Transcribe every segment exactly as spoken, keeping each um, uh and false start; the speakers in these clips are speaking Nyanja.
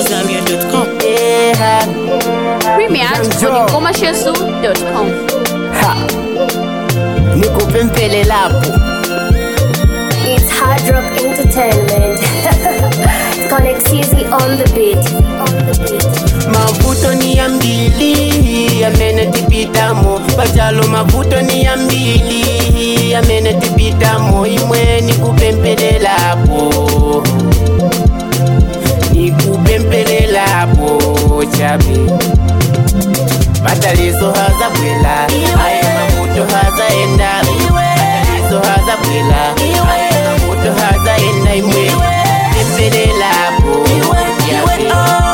zambia dot com. Premiered on ngoma shesu dot com. Ha. Nikupempele lapo. It's Hard Rock Entertainment. Connect Easy on the beat. On the beat. Mavuto ni ya mbili yamenetipitamo, pachalo mavuto ni ya mbili yamenetipitamo, imwe nikupempele lapo, nikupempele lapo chabe. Matalizo haza bwela, aye mavuto haza enda. Matalizo haza bwela, aye mavuto haza enda, imwe pempele lapo chabe.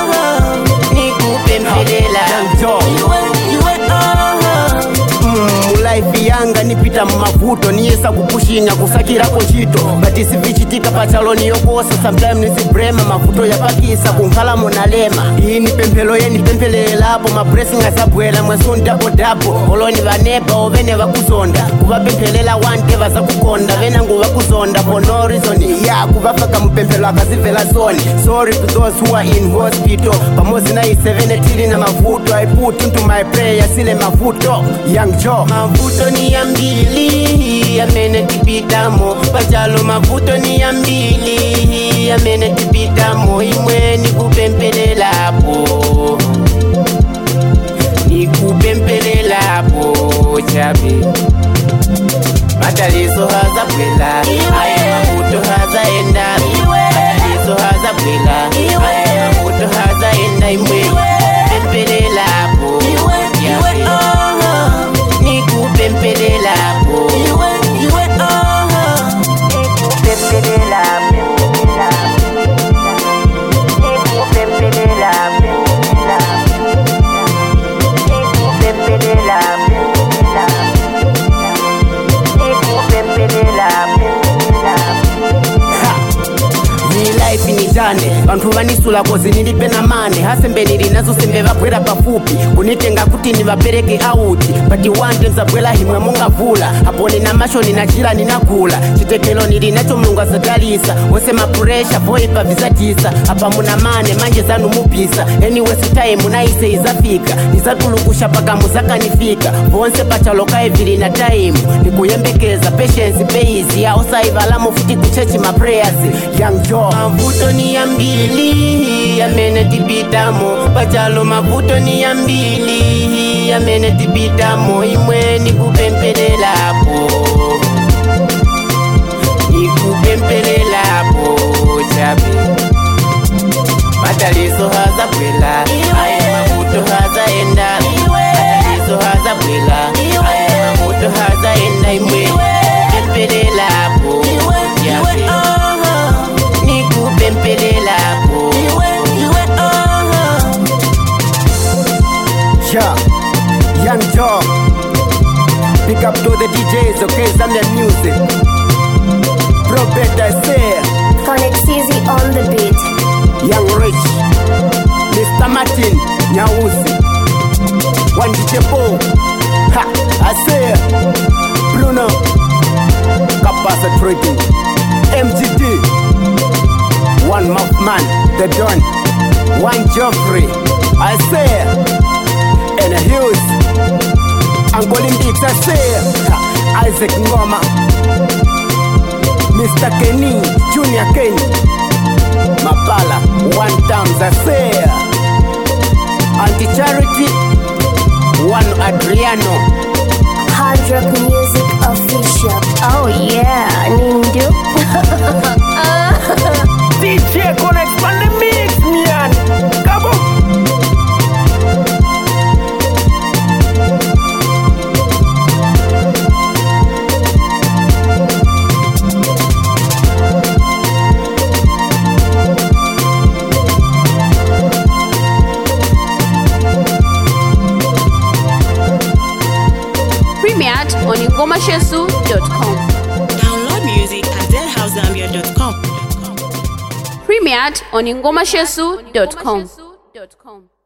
Life yanga nipita mavuto niyesa kupushinga kusakira kochito bati sivichitika pachaloni yokosa sometimes nisibrema mavuto yapakisa kunkhala monalema iyi ni pempelo ye ni pempelele lapo ma blessing asabwela mwesun double double oloni vaneba ovene vakuzonda kuvapempelela wante vaza kukonda vena nguva kuzonda for no reason ya kuvafaka mpempelo akazivela zone. Sorry to those who are in hospital pamozi na isevenetili na mavuto I put into my prayer sile mavuto Young Joe. Mavuto ni ya mbili yamenetipitamo, pachalo mavuto ni ya mbili yamenetipitamo, imwe nikupempele lapo, nikupempele lapo chabe. Matalizo haza bwela, aye mavuto haza enda. Matalizo haza bwela, aye mavuto haza enda, imwe pempele lapo chabe. Nikupempele lapo, nikupempele lapo, nikupempele lapo, nikupempele lapo, nikupempele lapo. Ni life ni jane, bantu vanisula kozi nilipe na mane. Hasembe nilinazo sembe vabwela pafupi, kunitenga kuti nivapereke auti. Bati wante mzabwela himwe munga vula, hapo nina masho ninachila ninakula. Chitekelo nilinacho mlunga zagalisa, wese mapuresha voipa vizatisa. Hapa muna mane manje zanu mupisa, anyway time munaise izafika. Nizatulukusha paka muzaka nifika, vonse pachaloka evili na time. Nikuyembekeza patience base ya osaivala mufuti kuchechi ma prayers. Young Joe. Mavuto ni ya mbili yamenetipitamo, pachalo mavuto ni ya mbili yamenetipitamo, imwe nikupempele lapo, nikupempele lapo chabe. Matalizo haza bwela, aye mavuto haza enda. Matalizo haza bwela, aye mavuto haza enda, imwe pempele lapo chabe. Nikupempele lapo. Yeah, Young Joe. Pick up to the D Js, okay, Zambian music. Prophet I say. Connect Easy on the beat. Young Rich, Mister Martin Nyausi, One D J Bo. Ha, I say. Bruno, Kapasa Trading, M G D. One Mouth Man, The Don, One Joffrey, I say, and a Hughes, Uncle Indix, I say, Isaac Ngoma, Mister Kenny, Junior Kenny, Mapala, One Times, I say, Auntie Charity, One Adriano, Hard Rock Music Official. Oh yeah, Nindu. D J Connect on the mix, man. Come on. Premiered on ngoma shesu dot com. Download music at deadhouse zambia dot com. Premiered on ngoma shesu dot com.